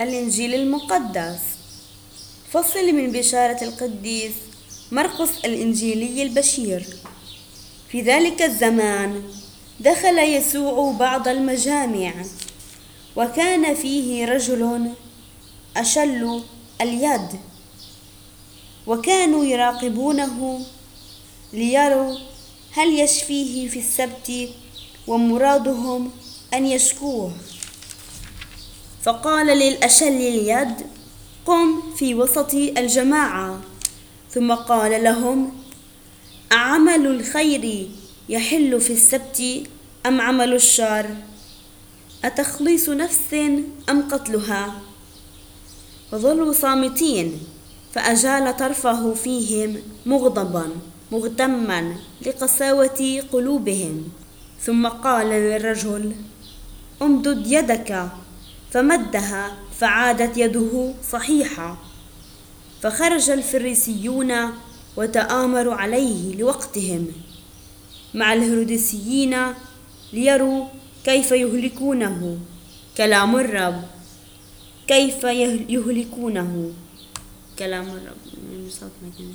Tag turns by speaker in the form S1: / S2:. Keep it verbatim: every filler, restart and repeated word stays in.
S1: الإنجيل المقدس. فصل من بشارة القديس مرقس الإنجيلي البشير. في ذلك الزمان دخل يسوع بعض المجامع، وكان فيه رجل أشل اليد، وكانوا يراقبونه ليروا هل يشفيه في السبت، ومرادهم أن يشكوه. فقال للأشل اليد: قم في وسط الجماعة. ثم قال لهم: أعمل الخير يحل في السبت أم عمل الشر؟ أتخليص نفس أم قتلها؟ فظلوا صامتين، فأجال طرفه فيهم مغضبا مغتما لقساوة قلوبهم. ثم قال للرجل: امدد يدك. فمدها، فعادت يده صحيحة. فخرج الفريسيون وتآمروا عليه لوقتهم مع الهروديسيين ليروا كيف يهلكونه. كلام الرب. كيف يهلكونه. كلام الرب.